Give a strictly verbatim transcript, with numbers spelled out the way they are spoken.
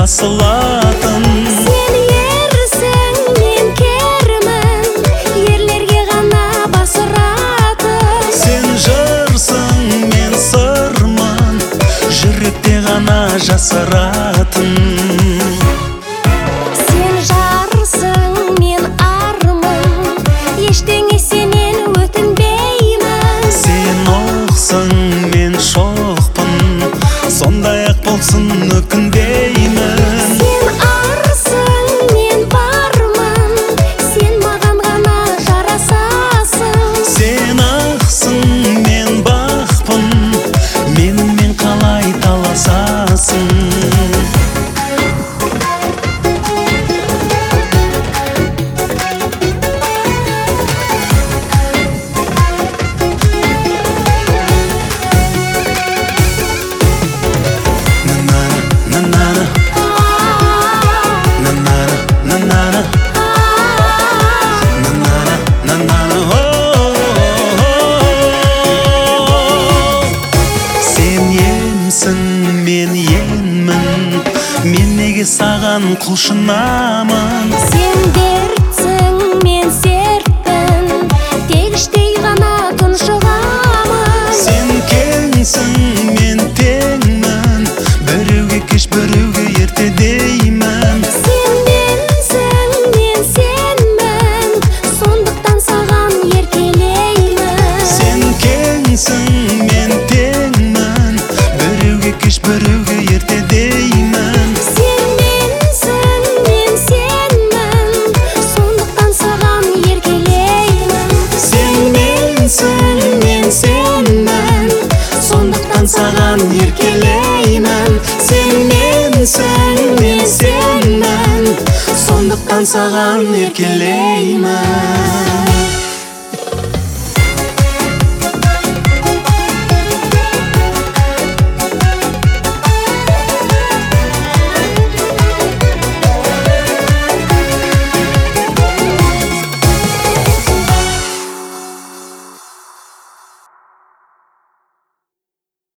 басылатын. Сен ерсің, мен кермін, ерлерге ғана басыратын. Сен жырсың, мен сырмын, жүректе ғана жасыратын. Сен жарсың, мен армын, ештеңе сенен өтінбеймін. Сен оқсың, мен шоқпын, сондай-ақ болсын өкінбеймін. Сен арсың, мен бармын, сен маған ғана жарасасың. Сен ақсың, мен бақпын, менімен қалай таласасың. Мен енмін, мен неге саған құлшынамын. Сен дертсің, мен сертпін, тек іштей ғана тұншығамын. Сен кеңсің, мен теңмін, біреуге кеш, біреуге ерте деймін. Сен менсің, мен сенмін, сондықтан саған еркелеймін. Сен кеңсің, мен теңмін, біреуге кеш, біреуге ерте деймін. Сен менсің, мен сенмін, сондықтан саған еркелеймін. Сен менсің, мен сенмін, сондықтан саған еркелеймін. Сен менсің, мен сенмін, сондықтан саған еркелеймін.